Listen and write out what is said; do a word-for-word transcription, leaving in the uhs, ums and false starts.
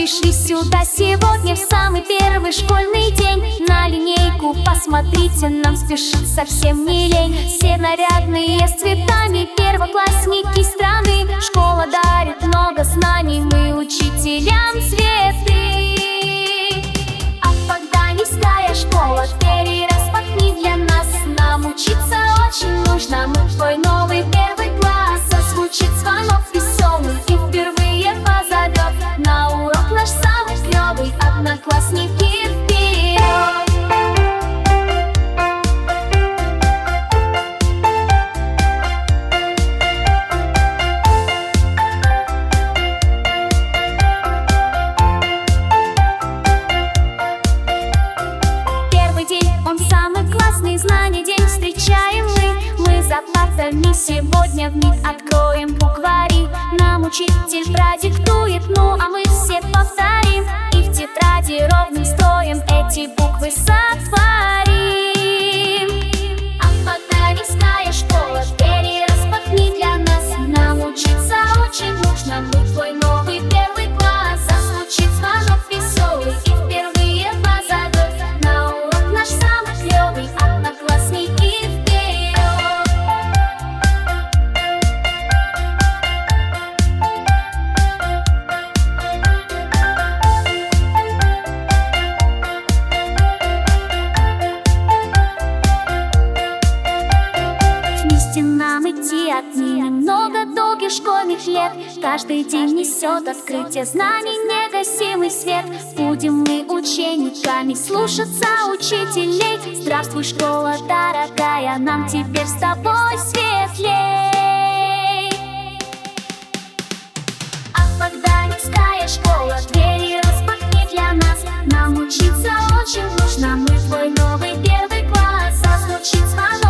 пришли сюда сегодня в самый первый школьный день. На линейку посмотрите, нам спешит совсем не лень. Все нарядные с цветами, первоклассники страны. Школа дарит много знаний, мы учителям цветы. А когда низкая школа двери распахни для нас, нам учиться очень нужно, мы твой новый первый класс. Зазвучит звонок веселый и впервые позовет на урок наш самый клевый одноклассники вперед. Первый день, он самый классный, знаний день встречаем мы. Мы за партами сегодня вмиг откроем буквари. Нам учитель продиктует, ну а мы все повторим. И в тетради ровным строем эти буквы сотворим. А пока низкая школа двери распахни для нас, нам учиться очень нужно, мы твой новый первый класс. Зазвучит звонок веселый и впервые позовет на урок наш самый клевый одноклассники вперед. Вместе нам идти отнимем много долгих школьных лет. Каждый день несет открытие знаний негасимый свет. Будем мы учениками слушаться учителей. Здравствуй, школа дорогая, нам теперь с тобой светлей. А когда низкая школа двери распахни для нас, нам учиться очень нужно, мы твой новый первый класс. Зазвучит звонок